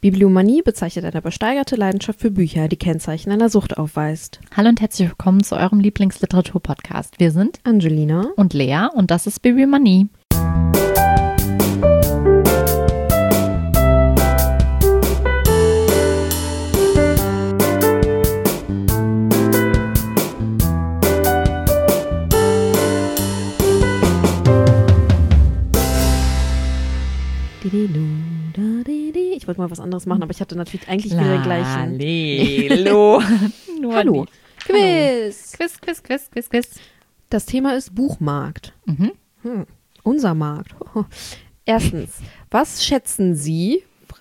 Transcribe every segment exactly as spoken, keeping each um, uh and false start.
Bibliomanie bezeichnet eine übersteigerte Leidenschaft für Bücher, die Kennzeichen einer Sucht aufweist. Hallo und herzlich willkommen zu eurem Lieblingsliteratur-Podcast. Wir sind Angelina und Lea und das ist Bibliomanie. Ich wollte mal was anderes machen, aber ich hatte natürlich eigentlich wieder den gleichen. Hallo. Hallo. Quiz. Quiz, Quiz, Quiz, Quiz, Quiz. Das Thema ist Buchmarkt. Mhm. Hm. Unser Markt. Erstens, was schätzen Sie,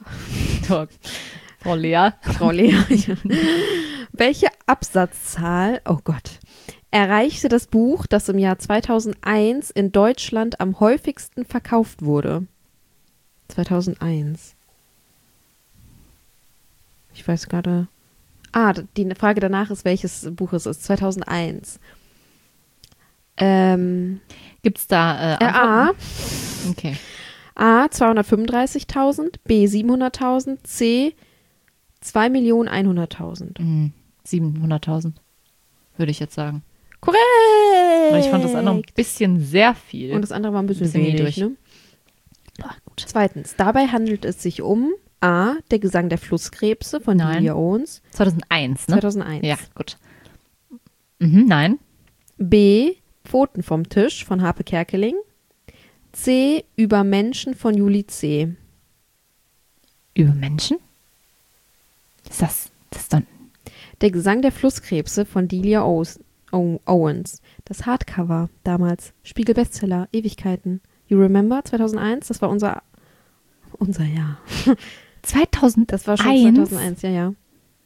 Frau Lea, Frau Lea, welche Absatzzahl, oh Gott, erreichte das Buch, das im Jahr zweitausendeins in Deutschland am häufigsten verkauft wurde? zweitausendeins. Ich weiß gerade. Ah, die Frage danach ist, welches Buch es ist. zweitausendeins. Ähm, Gibt es da äh, äh, A. Okay. A. zweihundertfünfunddreißigtausend, B. siebenhunderttausend, C. zwei Millionen hunderttausend. Mhm. siebenhunderttausend, würde ich jetzt sagen. Korrekt! Aber ich fand das andere ein bisschen sehr viel. Und das andere war ein bisschen, bisschen wenig, niedrig. ne? Ach, gut. Zweitens, dabei handelt es sich um A. Der Gesang der Flusskrebse von Nein. Delia Owens. zweitausendeins, ne? zweitausendeins. Ja, gut. Mhm, nein. B. Pfoten vom Tisch von Harpe Kerkeling. C. Über Menschen von Juli C. Über Menschen? Ist das, das ist dann... Der Gesang der Flusskrebse von Delia Owens. Owens. Das Hardcover damals. Spiegel-Bestseller. Ewigkeiten. You remember? zweitausendeins? Das war unser... Unser Jahr. zweitausendeins? Das war schon zweitausendeins, ja, ja.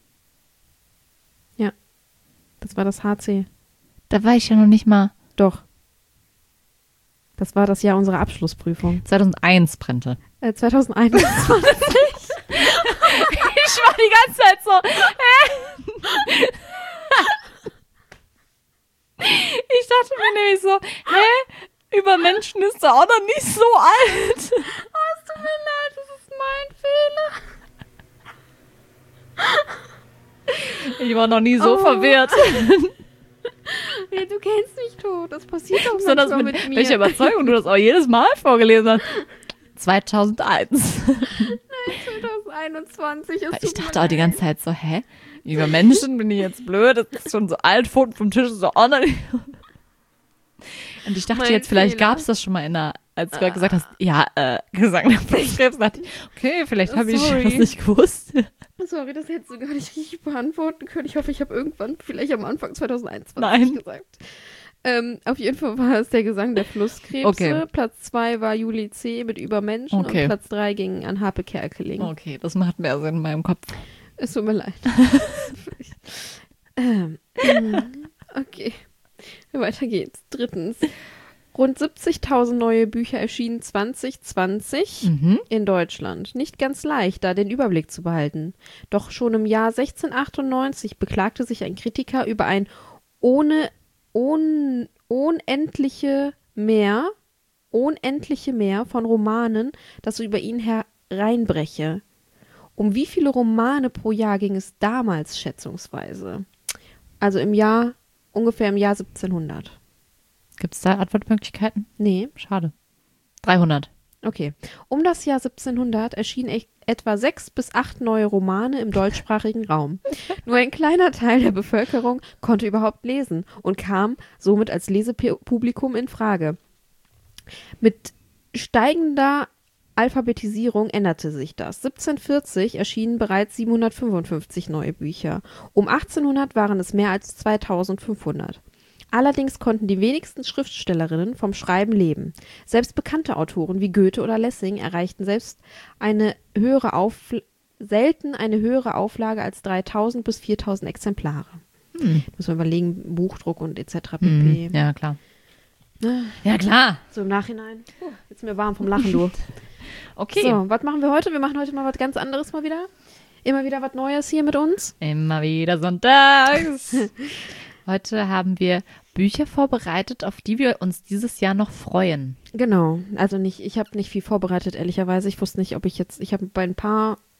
Ja. Das war das H C. Da war ich ja noch nicht mal... Doch. Das war das Jahr unserer Abschlussprüfung. zweitausendeins, Brente. Äh, zweitausendeins. Ich war die ganze Zeit so... Hä? Ich dachte mir nämlich so, hä? Über Menschen ist er auch noch nicht so alt. Oh, es tut mir leid, das ist mein Fehler. Ich war noch nie so Oh. verwirrt. Nee, du kennst mich doch. Das passiert doch So, das manchmal mit, mit mir. welcher Überzeugung du das auch jedes Mal vorgelesen hast. zweitausendeins. zweitausendeinundzwanzig ist Ich dachte auch die ganze Zeit so, hä? Über Menschen bin ich jetzt blöd, das ist schon so alt, Pfoten vom Tisch ist so auch noch nicht. Und ich dachte Mein jetzt, vielleicht Fehler. gab es das schon mal in der, als du gerade gesagt hast, ja, äh, Gesang der Flusskrebs, dachte ich, okay, vielleicht habe ich Sorry. das nicht gewusst. Sorry, das hättest du gar nicht richtig beantworten können. Ich hoffe, ich habe irgendwann, vielleicht am Anfang zweitausendeinundzwanzig Nein. gesagt. Ähm, auf jeden Fall war es der Gesang der Flusskrebse. Okay. Platz zwei war Juli C. mit Über Menschen. Okay. Und Platz drei ging an Harpe Kerkeling. Okay, das macht mehr Sinn in meinem Kopf. Es tut mir leid. ähm, okay. Weiter geht's. Drittens. Rund siebzigtausend neue Bücher erschienen zwanzig zwanzig Mhm. in Deutschland. Nicht ganz leicht, da den Überblick zu behalten. Doch schon im Jahr sechzehnhundertachtundneunzig beklagte sich ein Kritiker über ein ohne un, unendliche Meer, unendliche Meer von Romanen, das über ihn hereinbreche. Um wie viele Romane pro Jahr ging es damals schätzungsweise? Also im Jahr, ungefähr im Jahr siebzehnhundert. Gibt es da Antwortmöglichkeiten? Nee, Schade. dreihundert. okay. Um das Jahr siebzehnhundert erschienen e- etwa sechs bis acht neue Romane im deutschsprachigen Raum. Nur ein kleiner Teil der Bevölkerung konnte überhaupt lesen und kam somit als Lesepublikum in Frage. Mit steigender Alphabetisierung änderte sich das. siebzehnhundertvierzig erschienen bereits siebenhundertfünfundfünfzig neue Bücher. Um achtzehnhundert waren es mehr als zweitausendfünfhundert. Allerdings konnten die wenigsten Schriftstellerinnen vom Schreiben leben. Selbst bekannte Autoren wie Goethe oder Lessing erreichten selbst eine höhere Aufl- selten eine höhere Auflage als dreitausend bis viertausend Exemplare. Hm. Muss man überlegen, Buchdruck und et cetera pp. Mhm. Ja, klar. Ah, Ja, klar. So im Nachhinein. Oh, jetzt ist mir warm vom Lachen, du. Okay. So, was machen wir heute? Wir machen heute mal was ganz anderes mal wieder. Immer wieder was Neues hier mit uns. Immer wieder sonntags. Heute haben wir Bücher vorbereitet, auf die wir uns dieses Jahr noch freuen. Genau, also nicht, ich habe nicht viel vorbereitet, ehrlicherweise. Ich wusste nicht, ob ich jetzt, ich habe bei ein paar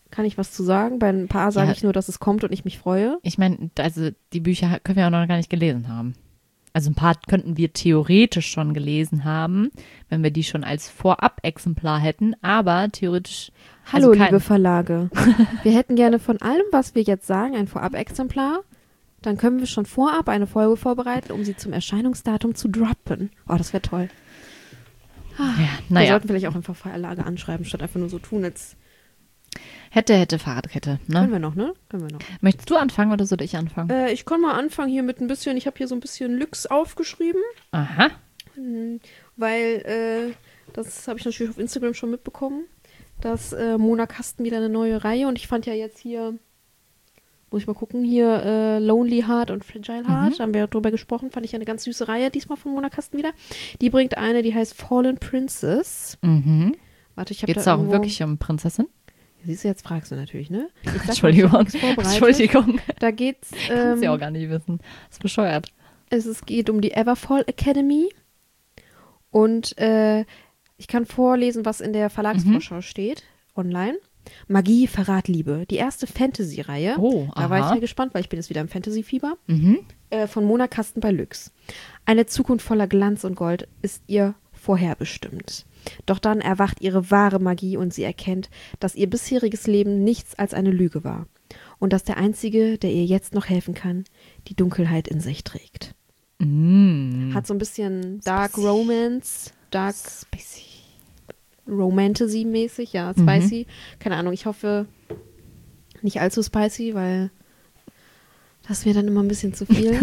kann ich was zu sagen. Bei ein paar sage Ja. ich nur, dass es kommt und ich mich freue. Ich meine, also die Bücher können wir auch noch gar nicht gelesen haben. Also ein paar könnten wir theoretisch schon gelesen haben, wenn wir die schon als Vorab-Exemplar hätten, aber theoretisch. Hallo, also kein, liebe Verlage. Wir hätten gerne von allem, was wir jetzt sagen, ein Vorab-Exemplar. Dann können wir schon vorab eine Folge vorbereiten, um sie zum Erscheinungsdatum zu droppen. Oh, das wäre toll. Ja, Wir naja, sollten vielleicht auch einfach Verlage anschreiben, statt einfach nur so tun, als hätte, hätte, Fahrradkette. können Ne? wir noch, ne? Können wir noch. Möchtest du anfangen oder soll ich anfangen? Äh, ich kann mal anfangen hier mit ein bisschen, ich habe hier so ein bisschen Lux aufgeschrieben, Aha. hm, weil äh, das habe ich natürlich auf Instagram schon mitbekommen, dass äh, Mona Kasten wieder eine neue Reihe und ich fand ja jetzt hier, muss ich mal gucken, hier äh, Lonely Heart und Fragile Heart, Mhm. da haben wir ja drüber gesprochen, fand ich ja eine ganz süße Reihe diesmal von Mona Kasten wieder. Die bringt eine, die heißt Fallen Princess. Mhm. Warte, ich habe Geht da es auch irgendwo, wirklich um Prinzessin? Siehst du, jetzt fragst du natürlich, ne? Ich sag mal, ich Entschuldigung. hab nichts vorbereitet. Entschuldigung. Da geht's, Kannst du ja auch ähm, gar nicht wissen. Das ist bescheuert. es, es geht um die Everfall Academy und äh, ich kann vorlesen, was in der Verlagsvorschau steht, online. Magie, Verrat, Liebe. Die erste Fantasy-Reihe. Oh, Da war ich aha. ja gespannt, weil ich bin jetzt wieder im Fantasy-Fieber. Mhm. Äh, von Mona Kasten bei Lux. Eine Zukunft voller Glanz und Gold ist ihr vorherbestimmt. Doch dann erwacht ihre wahre Magie und sie erkennt, dass ihr bisheriges Leben nichts als eine Lüge war. Und dass der Einzige, der ihr jetzt noch helfen kann, die Dunkelheit in sich trägt. Mm. Hat so ein bisschen Dark Spicy. Romance, Dark Spicy. Romantasy-mäßig, ja, spicy. Keine Ahnung, ich hoffe nicht allzu spicy, weil das wäre dann immer ein bisschen zu viel.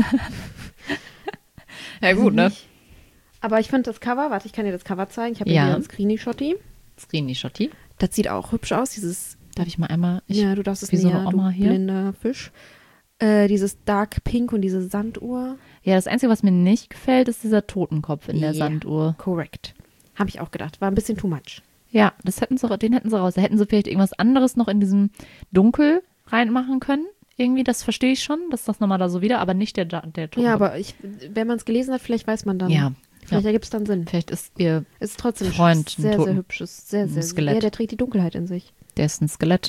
Ja gut, ne? Nicht. Aber ich finde das Cover, warte, ich kann dir das Cover zeigen. Ich habe Ja. hier einen Screeny-Shotti. Screeny Schotti. Das sieht auch hübsch aus, dieses, Darf ich mal einmal? Ich, ja, du darfst es wie so eine näher, Oma du hier. blinder Fisch. Äh, dieses Dark Pink und diese Sanduhr. Ja, das Einzige, was mir nicht gefällt, ist dieser Totenkopf in der Ja. Sanduhr. Correct. Habe ich auch gedacht. War ein bisschen too much. Ja, das hätten sie, den hätten sie raus. Da hätten sie vielleicht irgendwas anderes noch in diesem Dunkel reinmachen können. Irgendwie, das verstehe ich schon, dass das nochmal da so wieder, aber nicht der, der Totenkopf. Ja, aber ich, wenn man es gelesen hat, vielleicht weiß man dann. Ja, Vielleicht ja. ergibt es dann Sinn. Vielleicht ist ihr, Es ist trotzdem Freund, ein sehr, sehr Toten- hübsches. Sehr, ein sehr, Skelett. Ja, der trägt die Dunkelheit in sich. der ist ein Skelett.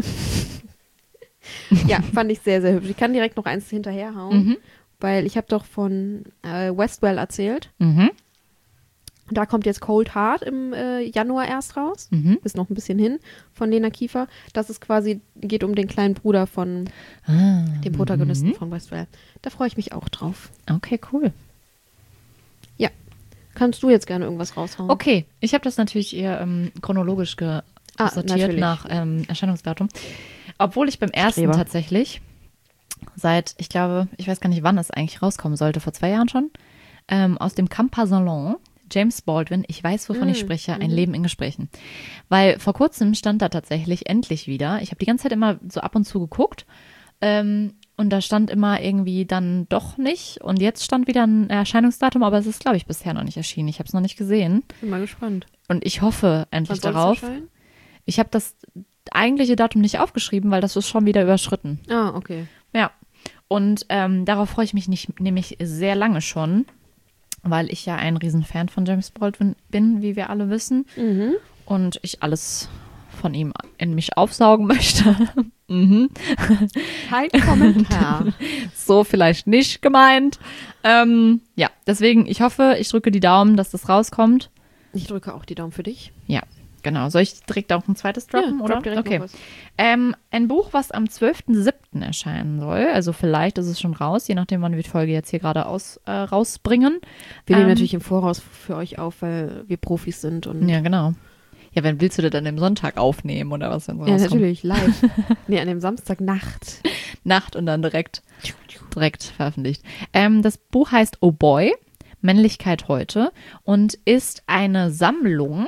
Ja, fand ich sehr, sehr hübsch. Ich kann direkt noch eins hinterherhauen, Mhm. weil ich habe doch von äh, Westwell erzählt. Mhm. Da kommt jetzt Cold Heart im äh, Januar erst raus. Mhm. Ist noch ein bisschen hin von Lena Kiefer. Das ist quasi, geht um den kleinen Bruder von Ah, dem Protagonisten mhm. von Westwell. Da freue ich mich auch drauf. Okay, cool. Kannst du jetzt gerne irgendwas raushauen? Okay, ich habe das natürlich eher ähm, chronologisch ge Ah, sortiert natürlich. nach ähm, Erscheinungsdatum. Obwohl ich beim ersten Streber. tatsächlich seit, ich glaube, ich weiß gar nicht, wann es eigentlich rauskommen sollte, vor zwei Jahren schon, ähm, aus dem Campa Salon, James Baldwin, ich weiß, wovon ich Mm, spreche, ein mhm. Leben in Gesprächen. Weil vor kurzem stand da tatsächlich endlich wieder, ich habe die ganze Zeit immer so ab und zu geguckt, ähm, und da stand immer irgendwie dann doch nicht. Und jetzt stand wieder ein Erscheinungsdatum, aber es ist, glaube ich, bisher noch nicht erschienen. Ich habe es noch nicht gesehen. Bin mal gespannt. Und ich hoffe endlich Wann soll es darauf. erscheinen? Ich habe das eigentliche Datum nicht aufgeschrieben, weil das ist schon wieder überschritten. Ah, okay. Ja. Und ähm, darauf freue ich mich nicht, nämlich sehr lange schon, weil ich ja ein Riesenfan von James Baldwin bin, wie wir alle wissen. Mhm. Und ich alles von ihm in mich aufsaugen möchte. mhm. Kein Kommentar. So vielleicht nicht gemeint. Ähm, ja, deswegen, ich hoffe, ich drücke die Daumen, dass das rauskommt. Ich drücke auch die Daumen für dich. Ja, genau. Soll ich direkt auch ein zweites droppen, Ja, oder? drop direkt Okay. noch was. Ähm, ein Buch, was am zwölften siebten erscheinen soll. Also vielleicht ist es schon raus, je nachdem, wann wir die Folge jetzt hier gerade aus, äh, rausbringen. Wir nehmen Ähm, natürlich im Voraus für euch auf, weil wir Profis sind. Und Ja, genau. Ja, wenn willst du das dann am Sonntag aufnehmen oder was? Wenn so Ja, rauskommt? natürlich, live. Nee, an dem Samstagnacht. Nacht und dann direkt, direkt veröffentlicht. Ähm, das Buch heißt Oh Boy, Männlichkeit heute und ist eine Sammlung,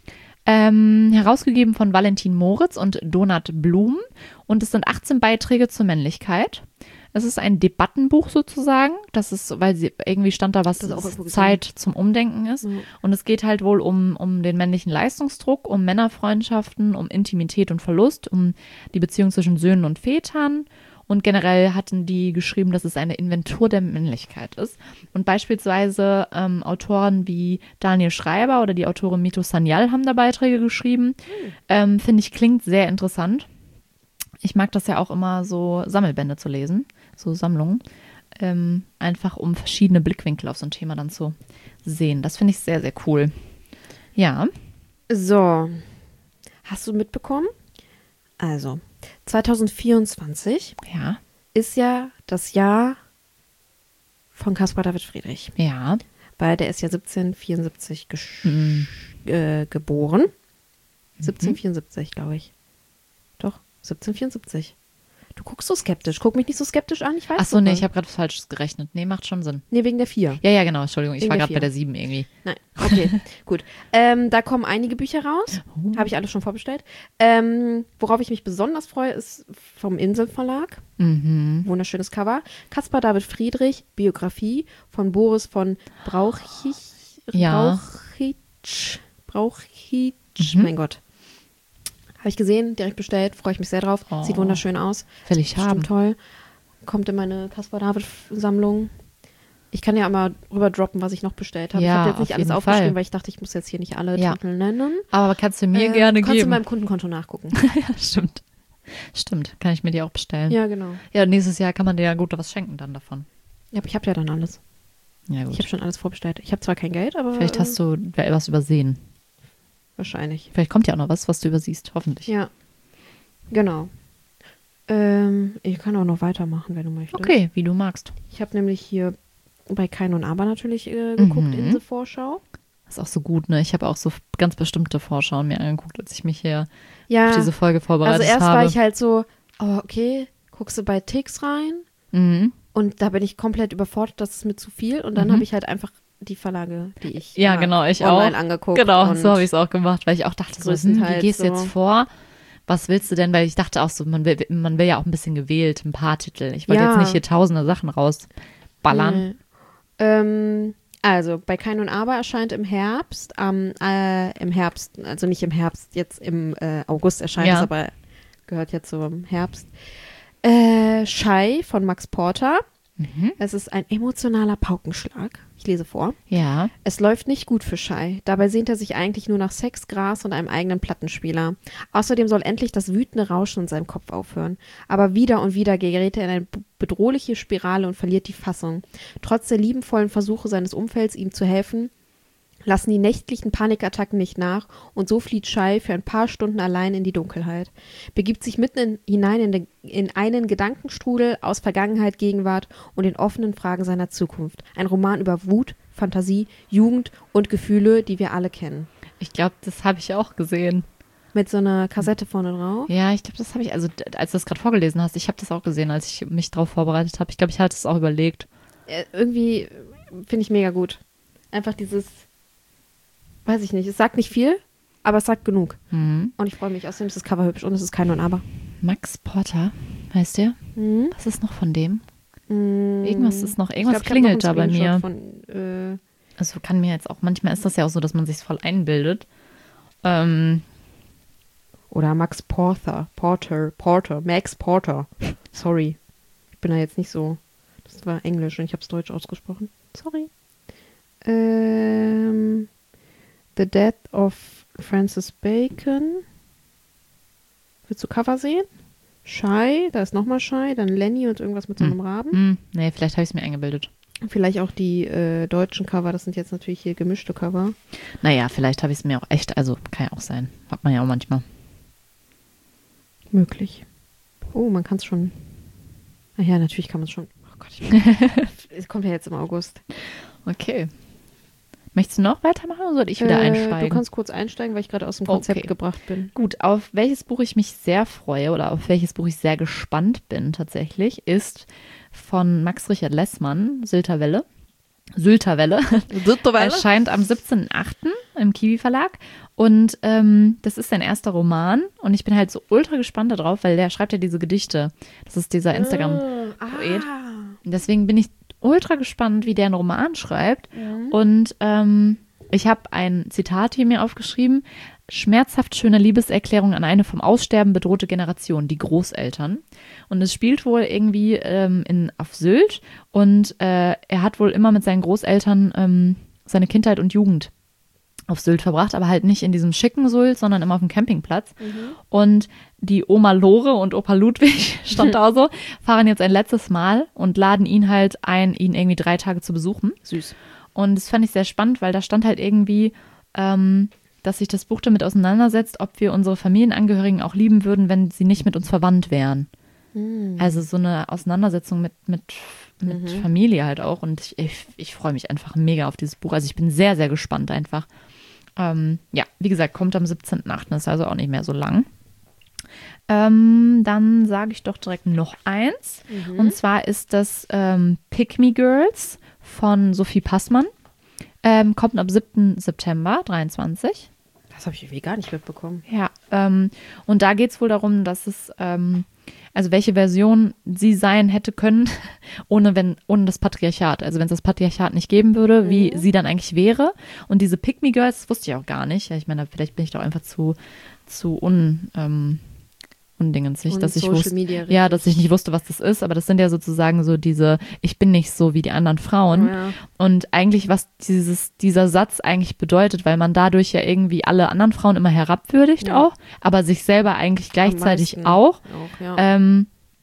ähm, herausgegeben von Valentin Moritz und Donat Blum und es sind achtzehn Beiträge zur Männlichkeit. Es ist ein Debattenbuch sozusagen, das ist, weil sie irgendwie stand da, was Das ist auch irgendwo Zeit zum Umdenken ist. Ja. Und es geht halt wohl um, um den männlichen Leistungsdruck, um Männerfreundschaften, um Intimität und Verlust, um die Beziehung zwischen Söhnen und Vätern. Und generell hatten die geschrieben, dass es eine Inventur der Männlichkeit ist. Und beispielsweise ähm, Autoren wie Daniel Schreiber oder die Autorin Mito Sanyal haben da Beiträge geschrieben. Ähm, Finde ich, klingt sehr interessant. Ich mag das ja auch immer, so Sammelbände zu lesen, so Sammlungen. Ähm, einfach um verschiedene Blickwinkel auf so ein Thema dann zu sehen. Das finde ich sehr, sehr cool. Ja. So, hast du mitbekommen? Also, zwanzig vierundzwanzig Ja. ist ja das Jahr von Caspar David Friedrich. Ja. Weil der ist ja siebzehnhundertvierundsiebzig gesch- Mhm. äh, geboren. siebzehnhundertvierundsiebzig, glaube ich. Doch, siebzehnhundertvierundsiebzig. Du guckst so skeptisch. Guck mich nicht so skeptisch an, ich weiß Ach so, doch nee, was. ich habe gerade was Falsches gerechnet. Nee, macht schon Sinn. Nee, wegen der vier. Ja, ja, genau, Entschuldigung. Ich Wegen war der gerade bei vier. der sieben irgendwie. Nein, okay, gut. Ähm, da kommen einige Bücher raus. Oh. Habe ich alles schon vorbestellt. Ähm, worauf ich mich besonders freue, ist vom Insel Verlag. Mhm. Wunderschönes Cover. Caspar David Friedrich, Biografie von Boris von Brauchich. Ja. Brauchitsch. Brauchitsch. Mhm. Mein Gott. Habe ich gesehen, direkt bestellt, freue ich mich sehr drauf. Oh. Sieht wunderschön aus. Will ich haben. Bestimmt toll. Kommt in meine Caspar David Sammlung. Ich kann ja einmal rüber droppen, was ich noch bestellt habe. Ja, ich habe jetzt auf nicht alles jeden aufgeschrieben, Fall. weil ich dachte, ich muss jetzt hier nicht alle Ja. Titel nennen. Aber kannst du mir Äh, gerne kannst du in geben. meinem Kundenkonto nachgucken. Ja, stimmt. Stimmt, kann ich mir die auch bestellen. Ja, genau. Ja, nächstes Jahr kann man dir ja gut was schenken dann davon. Ja, aber ich habe ja dann alles. Ja, Ich gut. habe schon alles vorbestellt. Ich habe zwar kein Geld, aber Vielleicht hast du was übersehen. wahrscheinlich. Vielleicht kommt ja auch noch was, was du übersiehst, hoffentlich. Ja, genau. Ähm, ich kann auch noch weitermachen, wenn du möchtest. Okay, wie du magst. Ich habe nämlich hier bei Kein und Aber natürlich äh, geguckt Mhm. in der Vorschau. Das ist auch so gut, ne? Ich habe auch so ganz bestimmte Vorschauen mir angeguckt, als ich mich hier Ja, auf diese Folge vorbereitet also erst habe. war ich halt so, oh, okay, guckst du bei Tix rein? Mhm. Und da bin ich komplett überfordert, das ist mir zu viel. Und dann Mhm. habe ich halt einfach die Verlage, die ich Ja, mag, genau, ich online auch. angeguckt. Genau, und so habe ich es auch gemacht, weil ich auch dachte, so, hm, wie größtenteils gehst du jetzt so. vor? Was willst du denn? Weil ich dachte auch so, man will, man will ja auch ein bisschen gewählt, ein paar Titel. Ich wollte Ja. jetzt nicht hier tausende Sachen rausballern. Nee. Ähm, also, bei Kein und Aber erscheint im Herbst, am, äh, im Herbst, also nicht im Herbst, jetzt im äh, August erscheint Ja. es, aber gehört jetzt so im Herbst. Äh, Shy von Max Porter. Mhm. Es ist ein emotionaler Paukenschlag. Ich lese vor. Ja. Es läuft nicht gut für Shy. Dabei sehnt er sich eigentlich nur nach Sex, Gras und einem eigenen Plattenspieler. Außerdem soll endlich das wütende Rauschen in seinem Kopf aufhören. Aber wieder und wieder gerät er in eine b- bedrohliche Spirale und verliert die Fassung. Trotz der liebenvollen Versuche seines Umfelds, ihm zu helfen, lassen die nächtlichen Panikattacken nicht nach und so flieht Shy für ein paar Stunden allein in die Dunkelheit, begibt sich mitten in, hinein in, de, in einen Gedankenstrudel aus Vergangenheit, Gegenwart und den offenen Fragen seiner Zukunft. Ein Roman über Wut, Fantasie, Jugend und Gefühle, die wir alle kennen. Ich glaube, das habe ich auch gesehen. Mit so einer Kassette vorne drauf. Ja, ich glaube, das habe ich, also d- als du das gerade vorgelesen hast, ich habe das auch gesehen, als ich mich darauf vorbereitet habe. Ich glaube, ich hatte es auch überlegt. Äh, irgendwie äh, finde ich mega gut. Einfach dieses, weiß ich nicht, es sagt nicht viel, aber es sagt genug. Mhm. Und ich freue mich. Außerdem ist das Cover hübsch und es ist kein und Aber. Max Porter, heißt der? Mhm. Was ist noch von dem? Mm, Irgendwas ist noch, ich irgendwas glaub, ich hab noch klingelt da einen bei mir. Screenshot Von, äh, Also kann mir jetzt auch, manchmal ist das ja auch so, dass man sich voll einbildet. Ähm, oder Max Porter. Porter. Porter. Max Porter. Sorry. Ich bin da jetzt nicht so. Das war Englisch und ich habe es Deutsch ausgesprochen. Sorry. Ähm, The Death of Francis Bacon. Willst du Cover sehen? Shy, da ist nochmal Shy, dann Lenny und irgendwas mit so einem Raben. hm, nee, vielleicht habe ich es mir eingebildet. Vielleicht auch die äh, deutschen Cover, das sind jetzt natürlich hier gemischte Cover. Naja, vielleicht habe ich es mir auch echt, also kann ja auch sein. Hat man ja auch manchmal. Möglich. Oh, man kann es schon. Ach ja, natürlich kann man es schon. Oh Gott, ich es kommt ja jetzt im August. Okay. Möchtest du noch weitermachen oder soll ich wieder Äh, einsteigen? Du kannst kurz einsteigen, weil ich gerade aus dem Konzept Okay. gebracht bin. Gut, auf welches Buch ich mich sehr freue oder auf welches Buch ich sehr gespannt bin tatsächlich, ist von Max Richard Lessmann, Sylterwelle. Sylterwelle. Erscheint am siebzehnten achten im Kiwi Verlag. Und ähm, das ist sein erster Roman. Und ich bin halt so ultra gespannt darauf, weil der schreibt ja diese Gedichte. Das ist dieser Instagram-Poet. Ah. Deswegen bin ich ultra gespannt, wie der einen Roman schreibt. Und ähm, ich habe ein Zitat hier mir aufgeschrieben. Schmerzhaft schöne Liebeserklärung an eine vom Aussterben bedrohte Generation, die Großeltern. Und es spielt wohl irgendwie ähm, in, auf Sylt. Und äh, er hat wohl immer mit seinen Großeltern ähm, seine Kindheit und Jugend auf Sylt verbracht, aber halt nicht in diesem schicken Sylt, sondern immer auf dem Campingplatz. Mhm. Und die Oma Lore und Opa Ludwig, stand da so, fahren jetzt ein letztes Mal und laden ihn halt ein, ihn irgendwie drei Tage zu besuchen. Süß. Und das fand ich sehr spannend, weil da stand halt irgendwie, ähm, dass sich das Buch damit auseinandersetzt, ob wir unsere Familienangehörigen auch lieben würden, wenn sie nicht mit uns verwandt wären. Mhm. Also so eine Auseinandersetzung mit, mit, mit Mhm. Familie halt auch. Und ich, ich, ich freue mich einfach mega auf dieses Buch. Also ich bin sehr, sehr gespannt einfach. Ähm, ja, wie gesagt, kommt am siebzehnten achten ist also auch nicht mehr so lang. Ähm, dann sage ich doch direkt noch eins. Mhm. Und zwar ist das ähm, Pick Me Girls von Sophie Passmann. Ähm, kommt am siebten September dreiundzwanzig. Das habe ich irgendwie gar nicht mitbekommen. Ja, ähm, und da geht es wohl darum, dass es, ähm, also welche Version sie sein hätte können, ohne, wenn, ohne das Patriarchat. Also wenn es das Patriarchat nicht geben würde, wie Mhm. sie dann eigentlich wäre. Und diese Pick Me Girls, das wusste ich auch gar nicht. Ich meine, vielleicht bin ich doch einfach zu, zu un, ähm, undingensig, Und dass ich Social wusste, Media ja, richtig. dass ich nicht wusste, was das ist. Aber das sind ja sozusagen so diese, ich bin nicht so wie die anderen Frauen. Ja. Und eigentlich, was dieses, dieser Satz eigentlich bedeutet, weil man dadurch ja irgendwie alle anderen Frauen immer herabwürdigt Ja. auch, aber sich selber eigentlich gleichzeitig meisten auch. Auch, ja. Ähm,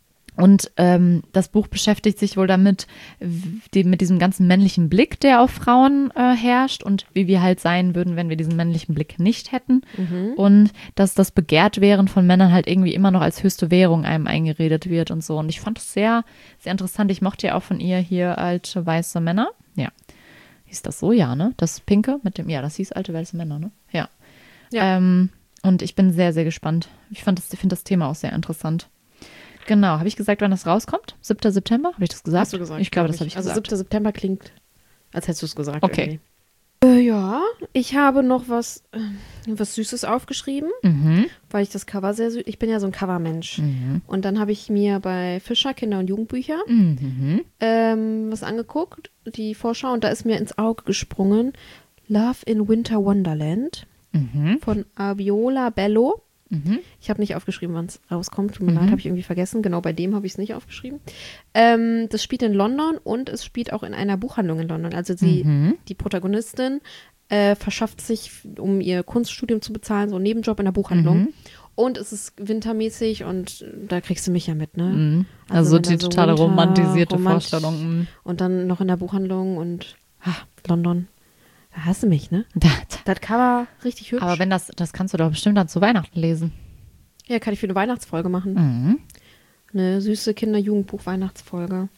und ähm, das Buch beschäftigt sich wohl damit, w- die, mit diesem ganzen männlichen Blick, der auf Frauen äh, herrscht und wie wir halt sein würden, wenn wir diesen männlichen Blick nicht hätten. Mhm. Und dass das Begehrtwerden von Männern halt irgendwie immer noch als höchste Währung einem eingeredet wird und so. Und ich fand das sehr, sehr interessant. Ich mochte ja auch von ihr hier Alte Weiße Männer. Ja. Hieß das so? Ja, ne? Das Pinke mit dem, ja, das hieß Alte Weiße Männer, ne? Ja. Ja. Ähm, und ich bin sehr, sehr gespannt. Ich fand das, finde das Thema auch sehr interessant. Genau. Habe ich gesagt, wann das rauskommt? siebter September? Habe ich das gesagt? Hast du gesagt? Ich glaube, glaub das habe ich Also gesagt. siebter September klingt, als hättest du es gesagt. Okay. irgendwie. Äh, ja, ich habe noch was, äh, was Süßes aufgeschrieben, Mhm. weil ich das Cover sehr süß. Ich bin ja so ein Covermensch. Mhm. Und dann habe ich mir bei Fischer Kinder- und Jugendbücher Mhm. ähm, was angeguckt, die Vorschau, und da ist mir ins Auge gesprungen Love in Winter Wonderland Mhm. von Abiola Bello. Mhm. Ich habe nicht aufgeschrieben, wann es rauskommt. Tut mir Mhm. leid, habe ich irgendwie vergessen. Genau bei dem habe ich es nicht aufgeschrieben. Ähm, das spielt in London und es spielt auch in einer Buchhandlung in London. Also sie, Mhm. die Protagonistin äh, verschafft sich, um ihr Kunststudium zu bezahlen, so einen Nebenjob in der Buchhandlung. Mhm. Und es ist wintermäßig und da kriegst du mich ja mit, ne? Mhm. Also Also, wenn die da so totale Winter, romantisierte romant- Vorstellung. Mhm. Und dann noch in der Buchhandlung und ah, London. Da hast du mich, ne? Da, Das Cover richtig hübsch. aber wenn das, das kannst du doch bestimmt dann zu Weihnachten lesen. Ja, kann ich für eine Weihnachtsfolge machen. Mhm. Eine süße Kinder-Jugendbuch-Weihnachtsfolge.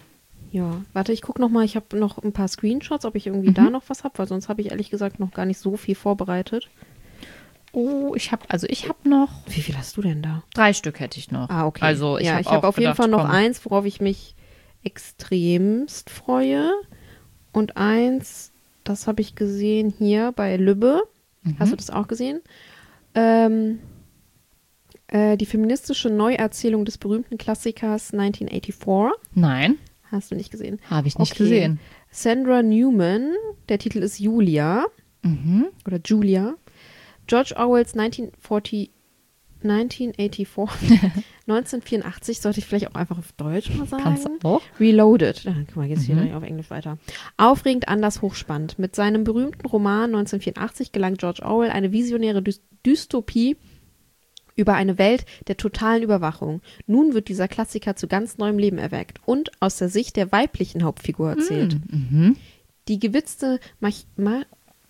Ja, warte, ich gucke noch mal. Ich habe noch ein paar Screenshots, ob ich irgendwie Mhm. da noch was habe, weil sonst habe ich ehrlich gesagt noch gar nicht so viel vorbereitet. Oh, ich habe, also ich habe noch Wie viel hast du denn da? drei Stück hätte ich noch. Ah, okay. Also ich ja, habe ich habe auch auf jeden gedacht, Fall noch komm. eins, worauf ich mich extremst freue. Und eins, das habe ich gesehen hier bei Lübbe. Hast du das auch gesehen? Ähm, äh, die feministische Neuerzählung des berühmten Klassikers neunzehnhundertvierundachtzig. Nein, Hast du nicht gesehen? habe ich nicht Okay. gesehen. Sandra Newman, der Titel ist Julia Mhm. oder Julia. George Orwells neunzehnhundertvierzig, neunzehnhundertvierundachtzig, neunzehnhundertvierundachtzig, sollte ich vielleicht auch einfach auf Deutsch mal sagen. Kannst du auch? Reloaded. Ah, guck mal, jetzt hier Mhm. direkt auf Englisch weiter. Aufregend, anders, hochspannend. Mit seinem berühmten Roman neunzehnhundertvierundachtzig gelang George Orwell eine visionäre Dy Dystopie über eine Welt der totalen Überwachung. Nun wird dieser Klassiker zu ganz neuem Leben erweckt und aus der Sicht der weiblichen Hauptfigur erzählt. Mhm. Die gewitzte Mach Ma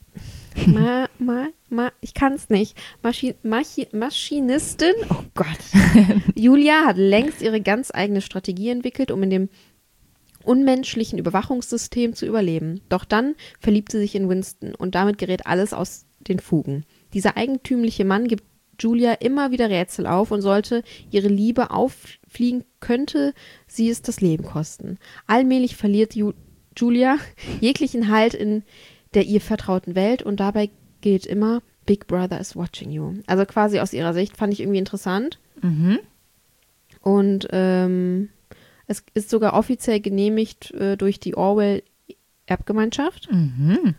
Ma Ma Ma ich kann's nicht. Maschi Machi Maschinistin, oh Gott. Julia hat längst ihre ganz eigene Strategie entwickelt, um in dem unmenschlichen Überwachungssystem zu überleben. Doch dann verliebt sie sich in Winston und damit gerät alles aus den Fugen. Dieser eigentümliche Mann gibt Julia immer wieder Rätsel auf und sollte ihre Liebe auffliegen, könnte sie es das Leben kosten. Allmählich verliert Ju Julia jeglichen Halt in der ihr vertrauten Welt und dabei gilt immer, Big Brother is watching you. Also quasi aus ihrer Sicht fand ich irgendwie interessant. Mhm. Und ähm, es ist sogar offiziell genehmigt äh, durch die Orwell-Erbgemeinschaft. Mhm.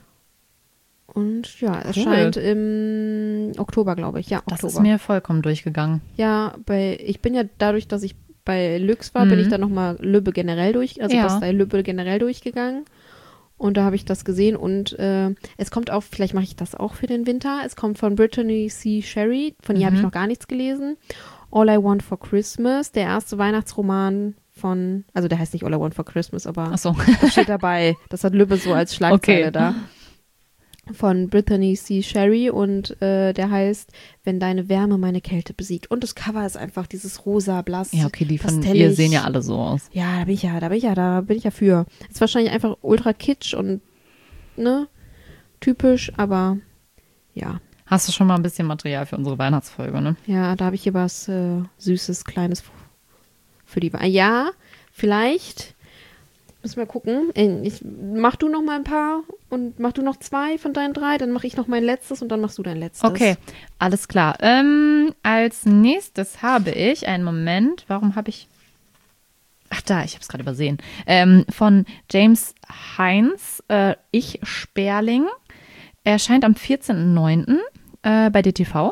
Und ja, es Cool. erscheint im Oktober, glaube ich. Ja, Das Oktober. ist mir vollkommen durchgegangen. Ja, bei, ich bin ja dadurch, dass ich bei Lüx war, bin Mhm. ich dann nochmal Lübbe generell durch, also Ja. Bastei Lübbe generell durchgegangen. Und da habe ich das gesehen und äh, es kommt auch, vielleicht mache ich das auch für den Winter, es kommt von Brittany C. Sherry, von ihr Mhm. habe ich noch gar nichts gelesen. All I Want for Christmas, der erste Weihnachtsroman von, also der heißt nicht All I Want for Christmas, aber Ach so. das steht dabei, das hat Lübbe so als Schlagzeile Okay. da. Von Brittany C. Sherry und äh, der heißt Wenn deine Wärme meine Kälte besiegt. Und das Cover ist einfach dieses rosa, blass, Ja, okay, die von pastellig. ihr sehen ja alle so aus. Ja, da bin ich ja, da bin ich ja, da bin ich ja für. Ist wahrscheinlich einfach ultra kitsch und, ne, typisch, aber ja. Hast du schon mal ein bisschen Material für unsere Weihnachtsfolge, ne? Ja, da habe ich hier was äh, Süßes, Kleines für die Wahl. Ja, vielleicht. Müssen wir gucken. Ich, mach du noch mal ein paar und mach du noch zwei von deinen drei, dann mache ich noch mein letztes und dann machst du dein letztes. Okay, alles klar. Ähm, als nächstes habe ich, einen Moment, warum habe ich, ach da, ich habe es gerade übersehen, ähm, von James Hines, äh, Ich Sperling, erscheint am vierzehnten neunten Äh, bei D T V.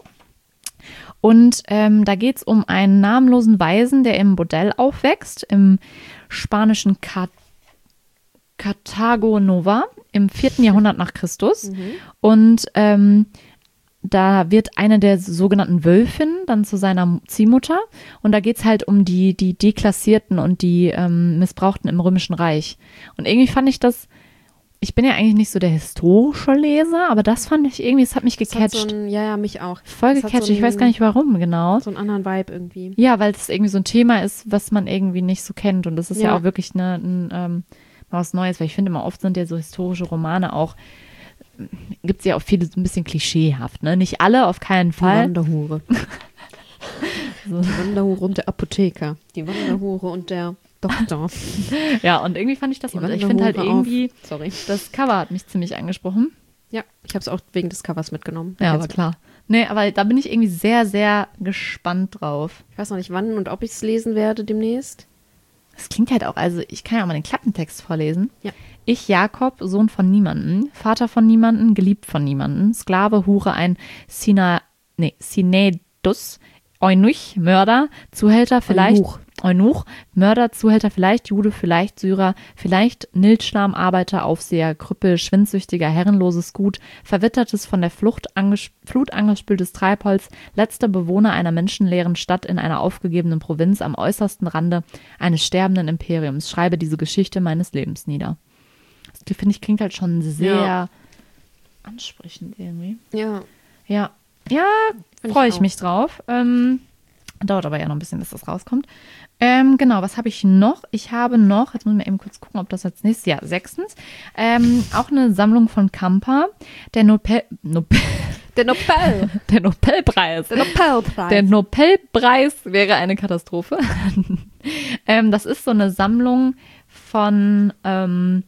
Und ähm, da geht es um einen namenlosen Waisen, der im Bordell aufwächst, im spanischen Kat Carthago Nova im vierten Jahrhundert nach Christus. Mhm. Und ähm, da wird eine der sogenannten Wölfinnen dann zu seiner Ziehmutter. Und da geht es halt um die, die Deklassierten und die ähm, Missbrauchten im Römischen Reich. Und irgendwie fand ich das, ich bin ja eigentlich nicht so der historische Leser, aber das fand ich irgendwie, es hat mich Das hat gecatcht. so ein, ja, ja, mich auch. Voll Das hat gecatcht, so ich weiß ein- gar nicht warum genau. So einen anderen Vibe irgendwie. Ja, weil es irgendwie so ein Thema ist, was man irgendwie nicht so kennt. Und das ist ja, Ja. auch wirklich eine, ein, ähm, mal was Neues, weil ich finde immer oft sind ja so historische Romane auch, gibt es ja auch viele so ein bisschen klischeehaft, ne? Nicht alle, auf keinen Die Fall. Wanderhure. So. Die Wanderhure und der Apotheker. Die Wanderhure und der Doktor. Ja, und irgendwie fand ich das, Die und ich finde halt Wanderhure auf- irgendwie, Sorry. das Cover hat mich ziemlich angesprochen. Ja, ich habe es auch wegen des Covers mitgenommen. Ja, Jetzt- aber klar. Nee, aber da bin ich irgendwie sehr, sehr gespannt drauf. Ich weiß noch nicht, wann und ob ich es lesen werde demnächst. Das klingt halt auch, also ich kann ja auch mal den Klappentext vorlesen. Ja. Ich, Jakob, Sohn von niemanden, Vater von niemanden, geliebt von niemanden, Sklave, Hure, ein Sina, nee, Sinedus, Eunuch, Mörder, Zuhälter, vielleicht, Eunuch. Eunuch, Mörder, Zuhälter, vielleicht Jude, vielleicht Syrer, vielleicht Nilschlamm, Arbeiter, Aufseher, Krüppel, schwindsüchtiger, herrenloses Gut, verwittertes, von der Flucht anges Flut angespültes Treibholz, letzter Bewohner einer menschenleeren Stadt in einer aufgegebenen Provinz am äußersten Rande eines sterbenden Imperiums. Schreibe diese Geschichte meines Lebens nieder. Das finde ich klingt halt schon sehr Ja. ansprechend irgendwie. Ja. Ja, ja, Find freue ich ich auch. mich drauf. Ähm, dauert aber ja noch ein bisschen, bis das rauskommt. Ähm, genau, was habe ich noch? Ich habe noch, jetzt müssen wir eben kurz gucken, ob das als nächstes, ja, sechstens, ähm, auch eine Sammlung von Kampa, der Nobel, Nobel, Der Nobel. der Nobelpreis. Der Nobelpreis. Der Nobelpreis wäre eine Katastrophe. ähm, das ist so eine Sammlung von ähm,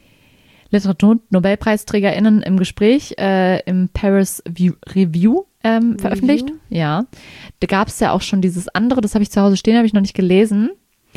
Literatur-Nobelpreisträgerinnen im Gespräch äh, im Paris View Review ähm, veröffentlicht. Review? Ja. Da gab es ja auch schon dieses andere, das habe ich zu Hause stehen, habe ich noch nicht gelesen.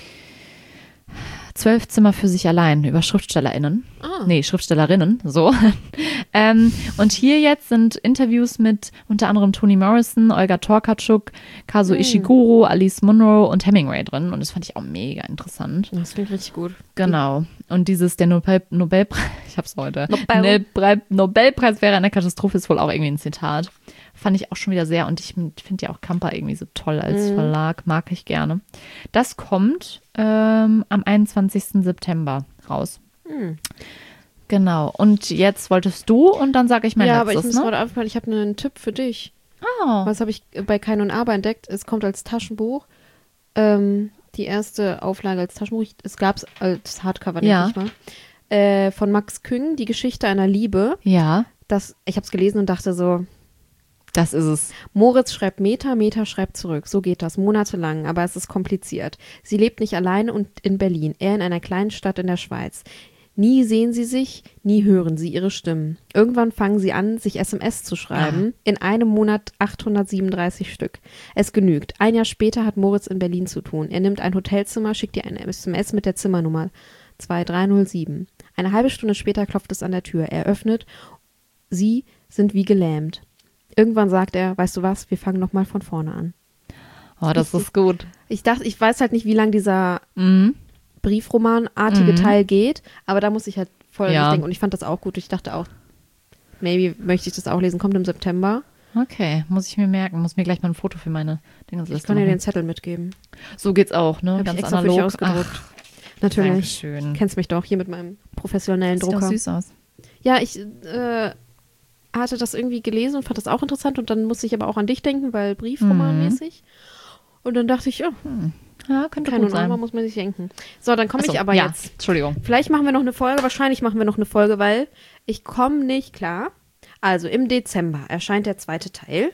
Zwölf Zimmer für sich allein über SchriftstellerInnen. Ah. Nee, Schriftstellerinnen, so. ähm, und hier jetzt sind Interviews mit unter anderem Toni Morrison, Olga Tokarczuk, Kazuo Hm. Ishiguro, Alice Munro und Hemingway drin. Und das fand ich auch mega interessant. Das klingt richtig gut. Genau. Und dieses, der Nobel, Nobelpreis, ich hab's heute. Nobel. Nobel, Nobelpreis wäre eine Katastrophe, ist wohl auch irgendwie ein Zitat. Fand ich auch schon wieder sehr. Und ich finde ja auch Kampa irgendwie so toll als Mhm. Verlag. Mag ich gerne. Das kommt ähm, am einundzwanzigsten September raus. Hm. Genau. Und jetzt wolltest du und dann sage ich mein Ja, aber ich letztes, muss ne? gerade aufgefallen, ich habe einen Tipp für dich. Oh. Was habe ich bei Kein und Aber entdeckt? Es kommt als Taschenbuch. Ähm, die erste Auflage als Taschenbuch. Es gab es als Hardcover, denke Ja. ich mal. Äh, von Max Küng, Die Geschichte einer Liebe. Ja, Das, ich habe es gelesen und dachte so, das ist es. Moritz schreibt Meta, Meta schreibt zurück. So geht das, monatelang, aber es ist kompliziert. Sie lebt nicht alleine und in Berlin, er in einer kleinen Stadt in der Schweiz. Nie sehen sie sich, nie hören sie ihre Stimmen. Irgendwann fangen sie an, sich S M S zu schreiben. In einem Monat achthundertsiebenunddreißig Stück. Es genügt. Ein Jahr später hat Moritz in Berlin zu tun. Er nimmt ein Hotelzimmer, schickt ihr eine S M S mit der Zimmernummer zwei drei null sieben. Eine halbe Stunde später klopft es an der Tür. Er öffnet. Sie sind wie gelähmt. Irgendwann sagt er, weißt du was, wir fangen nochmal von vorne an. Oh, das ist gut. Ich dachte, ich weiß halt nicht, wie lang dieser Mhm. Briefromanartige Mhm. Teil geht, aber da muss ich halt voll Ja. das Ding. Und ich fand das auch gut. Ich dachte auch, maybe möchte ich das auch lesen. Kommt im September. Okay, muss ich mir merken. Muss mir gleich mal ein Foto für meine Dinge Ich kann dir den Zettel mitgeben. So geht's auch, ne? Hab ich Ganz extra für dich analog. ausgedruckt. Ach, Natürlich. Dankeschön. Kennst mich doch hier mit meinem professionellen Sieht doch Drucker. süß aus. Ja, ich äh, hatte das irgendwie gelesen und fand das auch interessant. Und dann musste ich aber auch an dich denken, weil Briefromanmäßig. Und dann dachte ich, ja, Ja, könnte kein gut und Armer sein. muss man sich denken. So, dann komme Ach so, ich aber ja, jetzt. Entschuldigung. Vielleicht machen wir noch eine Folge. Wahrscheinlich machen wir noch eine Folge, weil ich komme nicht klar. Also im Dezember erscheint der zweite Teil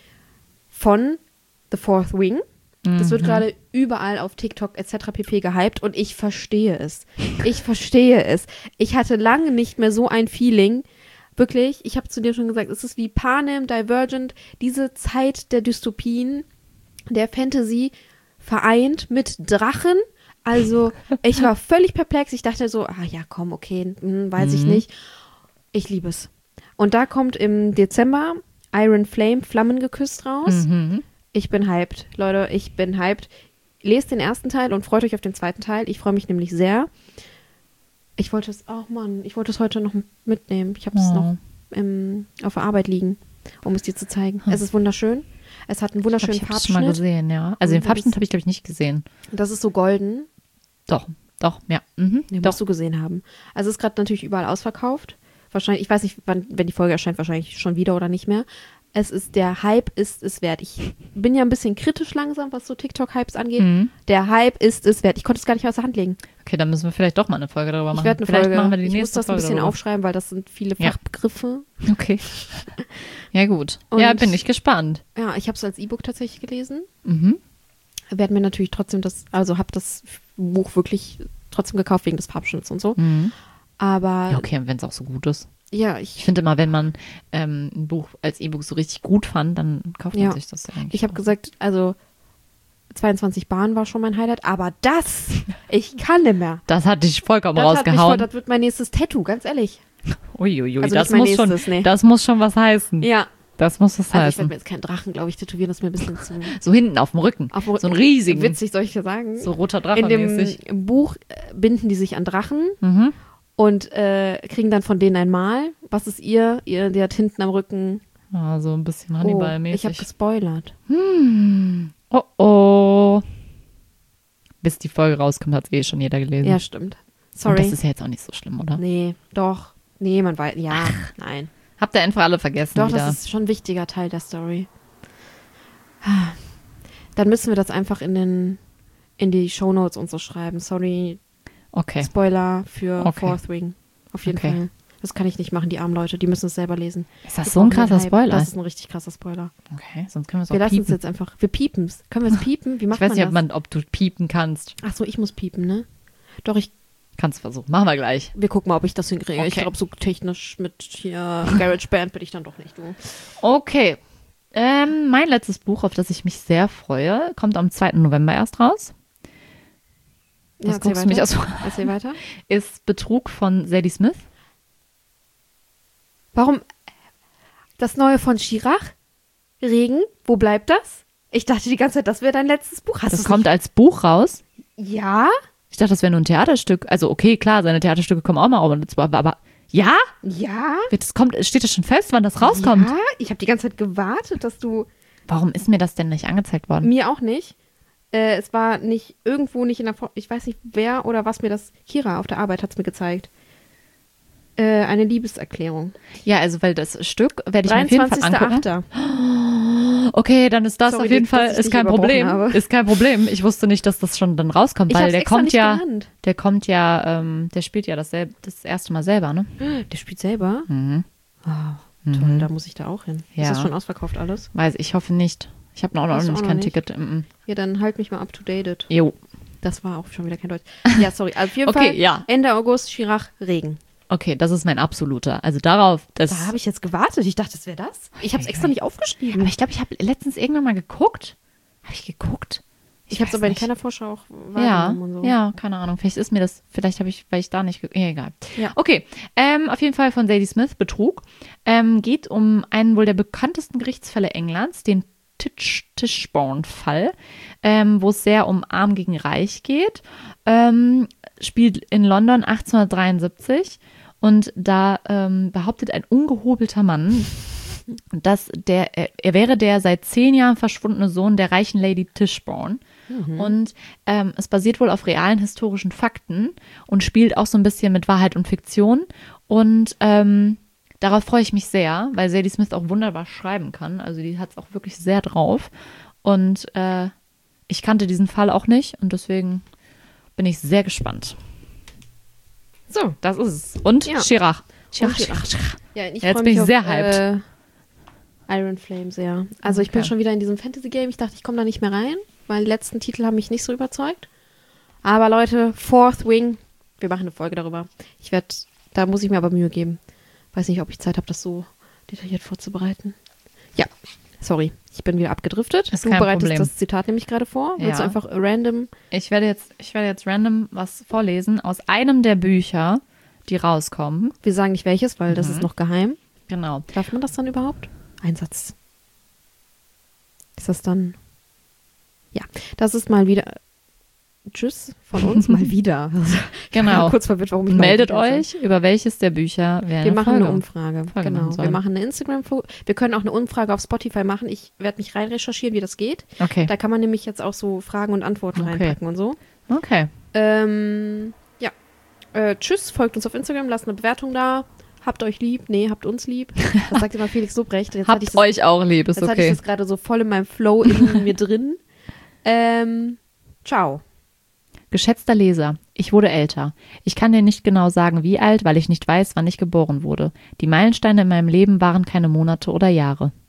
von The Fourth Wing. Das wird gerade überall auf TikTok et cetera pp. Gehypt und ich verstehe es. Ich verstehe es. Ich hatte lange nicht mehr so ein Feeling. Wirklich, ich habe zu dir schon gesagt, es ist wie Panem, Divergent, diese Zeit der Dystopien, der Fantasy vereint mit Drachen. Also ich war völlig perplex. Ich dachte so, ah ja, komm, okay, hm, weiß ich Mhm. nicht. Ich liebe es. Und da kommt im Dezember Iron Flame, Flammen geküsst raus. Mhm. Ich bin hyped, Leute, ich bin hyped. Lest den ersten Teil und freut euch auf den zweiten Teil. Ich freue mich nämlich sehr. Ich wollte es, oh Mann, ich wollte es heute noch mitnehmen. Ich habe es Oh. noch im, auf der Arbeit liegen, um es dir zu zeigen. Es ist wunderschön. Es hat einen Ich wunderschönen habe es schon mal Farbschnitt. gesehen, ja. Also den Und Farbschnitt das- habe ich, glaube ich, nicht gesehen. Das ist so golden. Doch, doch, ja. Mhm. Den Doch. musst du gesehen haben. Also es ist gerade natürlich überall ausverkauft. Wahrscheinlich, ich weiß nicht, wann, wenn die Folge erscheint, wahrscheinlich schon wieder oder nicht mehr. Es ist, der Hype ist es wert. Ich bin ja ein bisschen kritisch langsam, was so TikTok-Hypes angeht. Mhm. Der Hype ist es wert. Ich konnte es gar nicht aus der Hand legen. Okay, dann müssen wir vielleicht doch mal eine Folge darüber Ich machen. werde eine vielleicht Folge, machen wir die ich muss nächste das ein Folge bisschen darüber. aufschreiben, weil das sind viele Ja. Fachbegriffe. Okay. Ja, gut. Und- ja, bin ich gespannt. Ja, ich habe es als E-Book tatsächlich gelesen. Mhm. Werde mir natürlich trotzdem das, also habe das Buch wirklich trotzdem gekauft wegen des Farbschnitts und so. Mhm. Aber Ja, okay, und wenn es auch so gut ist. ja, Ich ich, finde immer, wenn man ähm, ein Buch als E-Book so richtig gut fand, dann kauft man Ja. sich das ja eigentlich. ich habe auch. gesagt, also zweiundzwanzig Bahn war schon mein Highlight, aber das, ich kann nicht mehr. Das hat dich vollkommen Das, hat mich voll, rausgehauen. das wird mein nächstes Tattoo, ganz ehrlich. Uiuiui, Also das, nicht mein muss schon, nächstes, nee. das muss schon was heißen. Ja, Das muss was also ich werde heißen. mir jetzt keinen Drachen, glaube ich, tätowieren, das ist mir ein bisschen zu So hinten auf dem Rücken. auf, So einen riesigen. witzig, soll ich dir sagen. So roter Drache In dem mäßig. im Buch äh, binden die sich an Drachen Mhm. und äh, kriegen dann von denen ein Mal. Was ist ihr? Ihr, die hat hinten am Rücken. Ah, so ein bisschen Oh, ich Hannibal-mäßig. habe gespoilert. Hm. Oh oh. Bis die Folge rauskommt, hat es eh schon jeder gelesen. Ja, stimmt. Und Sorry. das ist ja jetzt auch nicht so schlimm, oder? Nee, doch. Nee, man weiß. Ja, nein. Habt ihr einfach alle vergessen Doch, wieder. das ist schon ein wichtiger Teil der Story. Dann müssen wir das einfach in den in die Shownotes und so schreiben. Sorry, Okay. Spoiler für Okay. Fourth Wing. Auf jeden Okay. Fall. Das kann ich nicht machen, die armen Leute. Die müssen es selber lesen. Ist das Wir so ein brauchen den krasser Hype. Spoiler? Das ist ein richtig krasser Spoiler. Okay, sonst können wir es Wir auch lassen es piepen. jetzt einfach. Wir piepen es. Können wir es piepen? Wie macht Ich weiß man nicht, das? ob, man, ob du piepen kannst. Ach so, ich muss piepen, ne? Doch, ich, Kannst versuchen. Machen wir gleich. wir gucken mal, ob ich das hinkriege. Ich Okay. glaube, so technisch mit hier GarageBand bin ich dann doch nicht, du. Okay. Ähm, mein letztes Buch, auf das ich mich sehr freue, kommt am zweiten November erst raus. Ja, Was guckst du mich aus? Erzähl weiter. Ist Betrug von Sadie Smith. Warum? Das neue von Schirach? Regen? Wo bleibt das? Ich dachte die ganze Zeit, das wäre dein letztes Buch. Hast Das du's kommt als Buch raus. nicht? Ja? Ich dachte, das wäre nur ein Theaterstück. Also okay, klar, seine Theaterstücke kommen auch mal raus. Aber, aber ja? Ja? Wird das kommt, steht das schon fest, wann das rauskommt? Ja? Ich habe die ganze Zeit gewartet, dass du... Warum ist mir das denn nicht angezeigt worden? Mir auch nicht. Äh, es war nicht irgendwo nicht in der... Vor ich weiß nicht, wer oder was mir das... Kira auf der Arbeit hat es mir gezeigt. Äh, eine Liebeserklärung. Ja, also weil das Stück werde ich mir auf jeden Fall angucken. dreiundzwanzigster achter Okay, dann ist das Sorry, auf jeden dass Fall ich ist dich kein überbrochen Problem. habe. Ist kein Problem. Ich wusste nicht, dass das schon dann rauskommt, Ich weil hab's der extra kommt nicht ja, genannt. der kommt ja, ähm, der spielt ja dasselbe, das erste Mal selber, ne? Der spielt selber? Mhm. Oh, toll, da muss ich da auch hin. Ja. Ist das schon ausverkauft alles? Weiß ich hoffe nicht. Ich habe noch, noch Hast du nicht auch kein noch nicht? Ticket. Mhm. Ja, dann halt mich mal up to date. Jo. Das war auch schon wieder kein Deutsch. Ja, sorry. Also auf jeden Okay, Fall ja. Ende August, Schirach, Regen. Okay, das ist mein absoluter. Also darauf, das. Da habe ich jetzt gewartet. Ich dachte, das wäre das. Ich habe es extra nicht aufgeschrieben. aber ich glaube, ich habe letztens irgendwann mal geguckt. Habe ich geguckt? Ich habe es weiß aber in nicht. keiner Vorschau auch Ja, wahrgenommen und so. ja, keine Ahnung. Vielleicht ist mir das, vielleicht habe ich, weil ich da nicht, ge- ja, egal. Ja. Okay, ähm, auf jeden Fall von Sadie Smith, Betrug. Ähm, geht um einen wohl der bekanntesten Gerichtsfälle Englands, den Tisch Tichborne-Fall, ähm, wo es sehr um Arm gegen Reich geht. Ähm, spielt in London achtzehnhundertdreiundsiebzig Und da ähm, behauptet ein ungehobelter Mann, dass der, er, er wäre der seit zehn Jahren verschwundene Sohn der reichen Lady Tichborne. Mhm. Und ähm, es basiert wohl auf realen historischen Fakten und spielt auch so ein bisschen mit Wahrheit und Fiktion. Und ähm, darauf freue ich mich sehr, weil Zadie Smith auch wunderbar schreiben kann. Also die hat es auch wirklich sehr drauf. Und äh, ich kannte diesen Fall auch nicht und deswegen bin ich sehr gespannt. So, das ist es. Und Ja. Chirac. Chirac, Und Chirac, Chirac. Ja, ich Jetzt freu bin mich ich auf, sehr hyped. Äh, Iron Flames, ja. Also ich bin Okay. schon wieder in diesem Fantasy-Game. Ich dachte, ich komme da nicht mehr rein, weil die letzten Titel haben mich nicht so überzeugt. Aber Leute, Fourth Wing, wir machen eine Folge darüber. Ich werde, da muss ich mir aber Mühe geben. Weiß nicht, ob ich Zeit habe, das so detailliert vorzubereiten. Ja, sorry, ich bin wieder abgedriftet. Ist Du kein bereitest Problem. das Zitat nämlich gerade vor. Willst du Ja. einfach random? Ich werde jetzt, ich werde jetzt random was vorlesen aus einem der Bücher, die rauskommen. Wir sagen nicht welches, weil das Mhm. ist noch geheim. Genau. Darf man das dann überhaupt? Ein Satz. Ist das dann? Ja, das ist mal wieder. Tschüss von uns, mal wieder. Ich war Genau. kurz verwirrt, warum ich mal Meldet wieder sage. euch, über welches der Bücher wir, Wir machen Folge. eine Umfrage. Folge genau. machen Wir sollen. machen eine Instagram. Wir können auch eine Umfrage auf Spotify machen. Ich werde mich rein recherchieren, wie das geht. Okay. Da kann man nämlich jetzt auch so Fragen und Antworten Okay. reinpacken und so. Okay. Ähm, ja. Äh, tschüss, folgt uns auf Instagram, lasst eine Bewertung da. Habt euch lieb. Nee, habt uns lieb. Das sagt immer Felix Lobrecht. Jetzt hatte ich Habt das, euch auch lieb, ist jetzt hatte ich okay. das gerade so voll in meinem Flow in mir drin. Ähm, ciao. Geschätzter Leser, ich wurde älter. Ich kann dir nicht genau sagen, wie alt, weil ich nicht weiß, wann ich geboren wurde. Die Meilensteine in meinem Leben waren keine Monate oder Jahre.